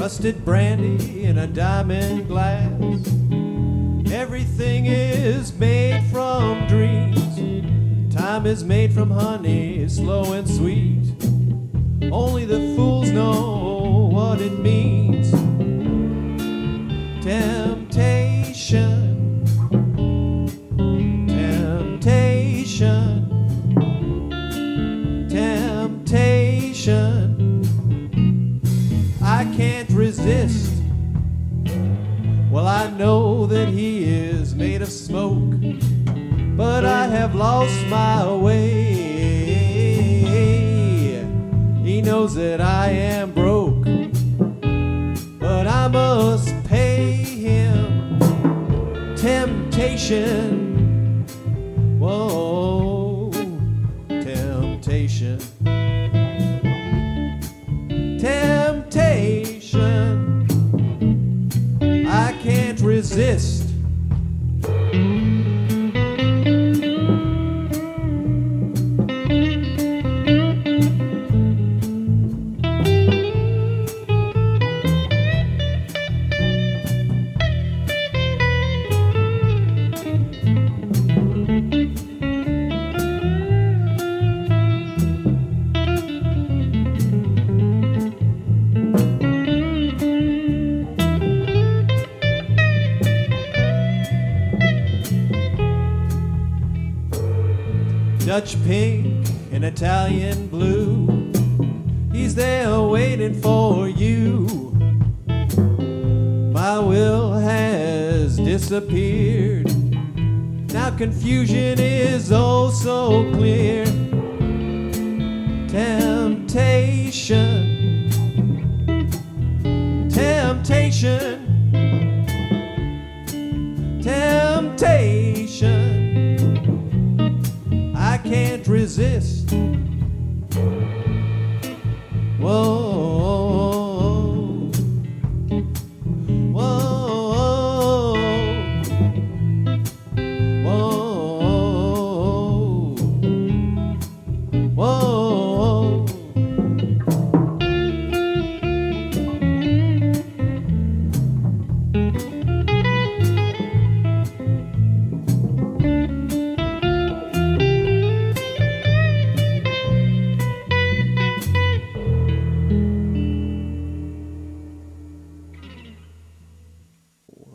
Rusted brandy in a diamond glass. Everything is made from dreams. Time is made from honey, slow and sweet. Only the fools know what it means. Temptation, temptation, temptation. I can't resist. Well, I know that he is made of smoke, but I have lost my way. He knows that I am broke, but I must pay him. Temptation, whoa, temptation. Temptation, I can't resist. Dutch pink and Italian blue, he's there waiting for you. My will has disappeared. Now confusion is oh so clear. Temptation, temptation.